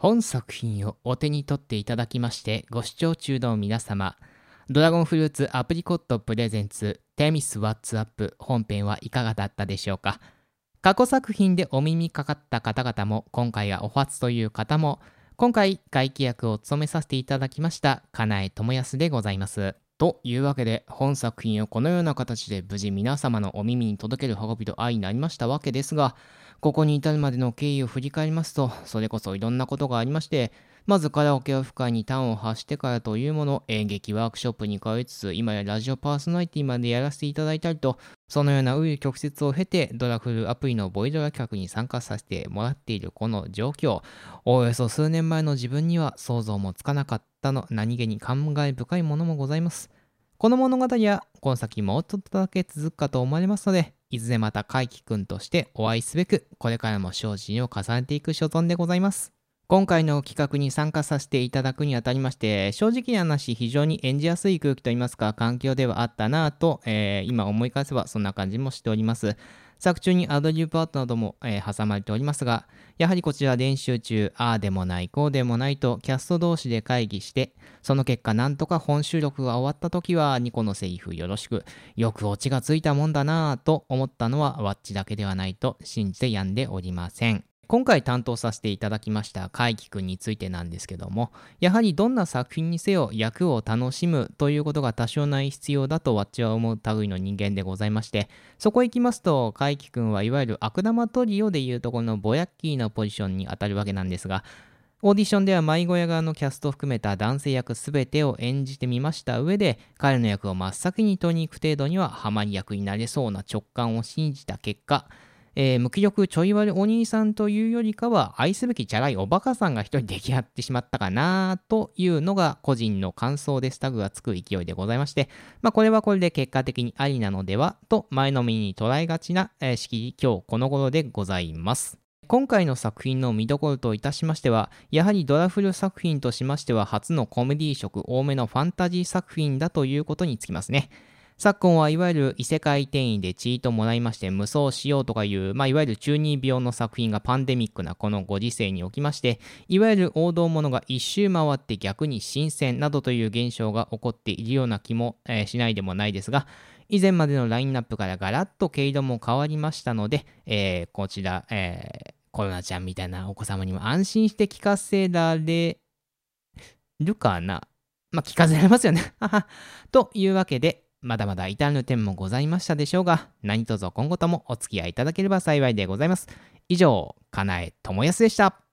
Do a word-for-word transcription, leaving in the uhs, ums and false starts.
本作品をお手に取っていただきましてご視聴中の皆様、ドラゴンフルーツアプリコットプレゼンツテミスワッツアップ本編はいかがだったでしょうか。過去作品でお耳かかった方々も、今回はお初という方も、今回外気役を務めさせていただきました金江智康でございます。というわけで、本作品をこのような形で無事皆様のお耳に届ける運びと愛になりましたわけですが、ここに至るまでの経緯を振り返りますと、それこそいろんなことがありまして、まずカラオケオフ会に端を発してからというもの、演劇ワークショップに通いつつ、今やラジオパーソナリティまでやらせていただいたりと、そのような紆余曲折を経て、ドラフルアプリのボイドラ企画に参加させてもらっているこの状況、おおよそ数年前の自分には想像もつかなかったの、何気に感慨深いものもございます。この物語はこの先もうちょっとだけ続くかと思われますので、いずれまた海輝くんとしてお会いすべく、これからも精進を重ねていく所存でございます。今回の企画に参加させていただくにあたりまして、正直な話、非常に演じやすい空気といいますか、環境ではあったなぁと、えー、今思い返せばそんな感じもしております。作中にアドリブパートなども、えー、挟まれておりますが、やはりこちら練習中、ああでもないこうでもないとキャスト同士で会議して、その結果なんとか本収録が終わった時はニコのセリフよろしく、よくオチがついたもんだなぁと思ったのはワッチだけではないと信じてやんでおりません。今回担当させていただきました海輝くんについてなんですけども、やはりどんな作品にせよ役を楽しむということが多少ない必要だとわっちは思う類の人間でございまして、そこへ行きますと海輝くんはいわゆる悪玉トリオでいうところのボヤッキーなポジションに当たるわけなんですが、オーディションでは迷子屋側のキャストを含めた男性役すべてを演じてみました上で、彼の役を真っ先に取りに行く程度にはハマり役になれそうな直感を信じた結果、えー、無気力ちょい悪お兄さんというよりかは愛すべきチャラいおバカさんが一人出来上がってしまったかなというのが個人の感想でスタグがつく勢いでございまして、まあこれはこれで結果的にありなのではと前のめりに捉えがちな、えー、式今日この頃でございます。今回の作品の見どころといたしましては、やはりドラフル作品としましては初のコメディ色多めのファンタジー作品だということにつきますね。昨今はいわゆる異世界転移でチートもらいまして無双しようとかいう、まあ、いわゆる中二病の作品がパンデミックなこのご時世におきまして、いわゆる王道ものが一周回って逆に新鮮などという現象が起こっているような気も、えー、しないでもないですが、以前までのラインナップからガラッと毛色も変わりましたので、えー、こちら、えー、コロナちゃんみたいなお子様にも安心して聞かせられるかな。まあ、聞かせられますよね。というわけで、まだまだ至らぬ点もございましたでしょうが、何卒今後ともお付き合いいただければ幸いでございます。以上、金江智康でした。